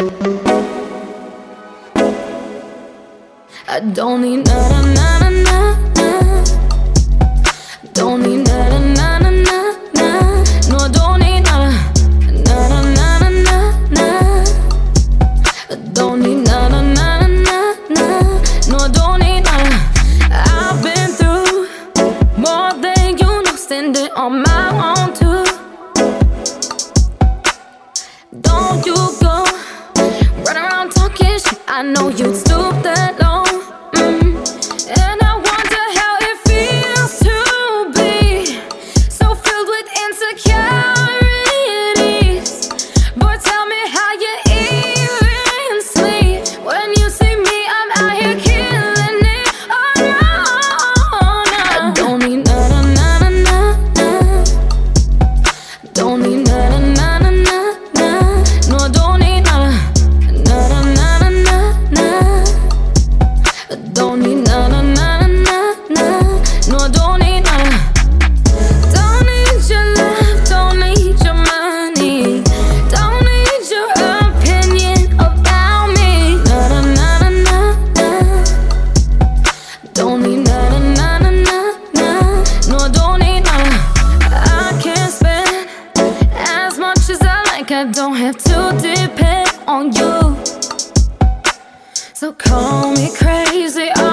I don't need nada, nada, nada. Don't need nada, nada, nada. No, I don't need nada, nada, nada, nada. I don't need nada, nada, nada. No, I don't need nada. I've been through more than you know, standing on my own too. Don't you go run around talking shit. I know you'd stoop that low. And I wonder how it feels to be so filled with insecurities. Boy, tell me how you even sleep when you see me, I'm out here killing it. Oh no, no. I don't need nada, nada, nada. Don't need nada, nada, nada. No, I don't need nada, nada, nada, nada. I don't need nada, nada, nada. No, I don't need nada. Don't need your love, don't need your money. Don't need your opinion about me. Nada, nada, nada. Don't need nada, nada, nada. No, I don't need nada. I can't spend as much as I like. I don't have to depend on you. So call me crazy.